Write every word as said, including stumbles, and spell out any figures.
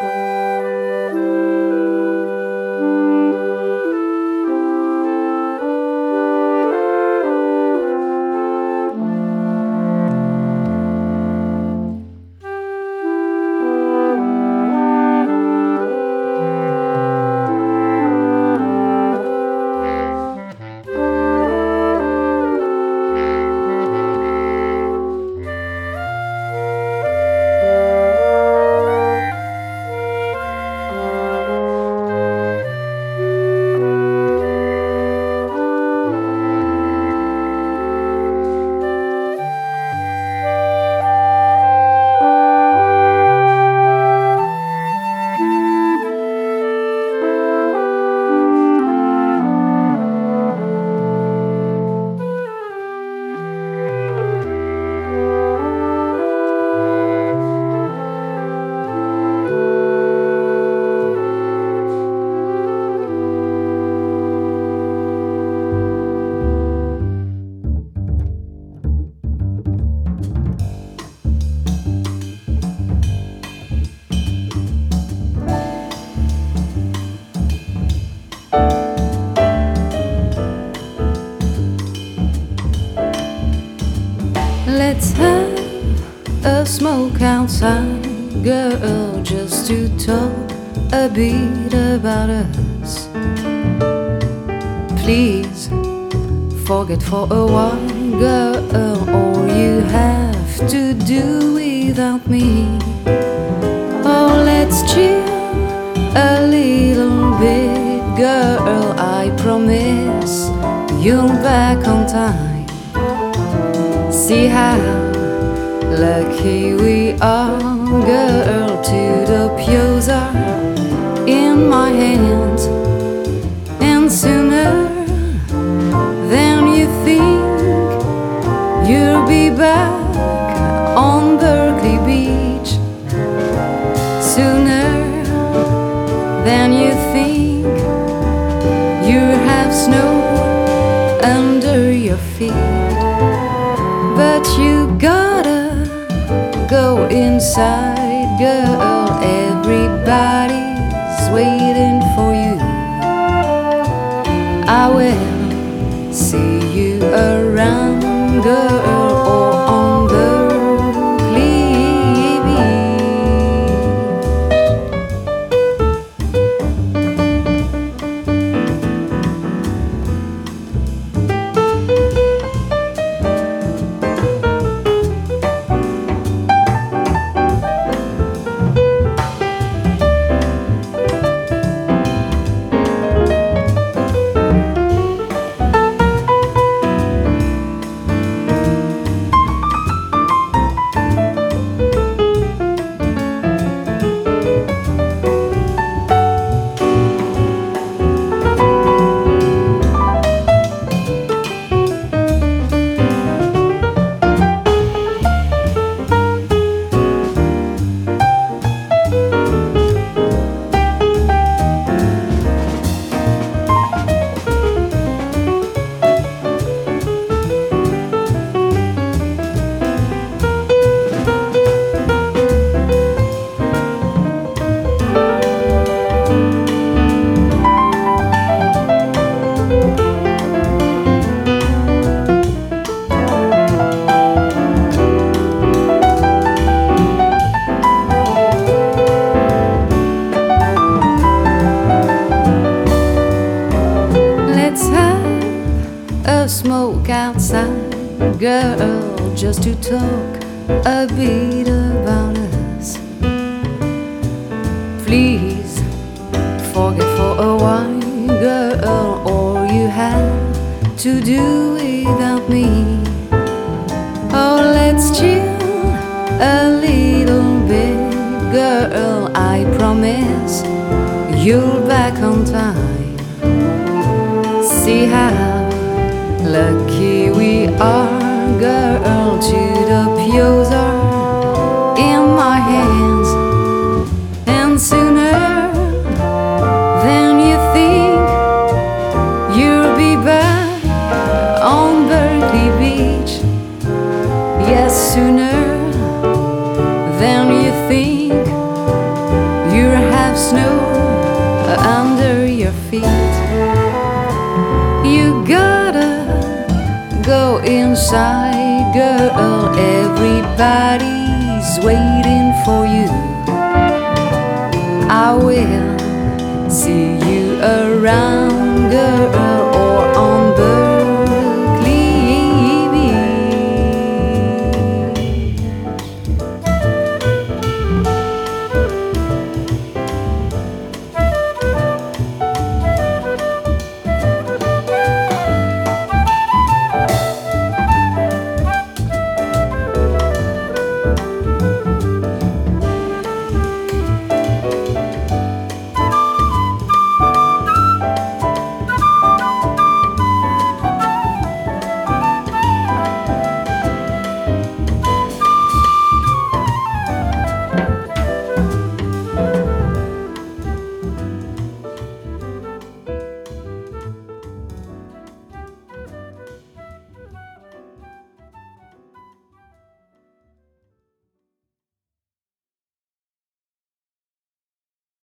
Let's have a smoke outside, girl, just to talk a bit about us. Please forget for a while, girl, all you have to do without me. Oh, let's chill a little bit, girl, I promise you'll back on time. See how lucky we are, girl, to the pews are in my hands. And sooner than you think, you'll be back on Berkeley Beach. Sooner than you think, you have snow under your feet. But you gotta go inside, girl, everybody's waiting for you. I will see you around, girl, or on Berkeley a smoke outside, girl, just to talk a bit about us. Please forget for a while, girl, all you have to do without me. Oh, let's chill a little bit, girl, I promise you'll back on time. See how lucky we are, girl, to the pews are in my hands. And sooner than you think, you'll be back on Berkeley Beach. Yes, sooner than you think, you're outside, girl. Everybody's waiting for you. I will see you around, girl.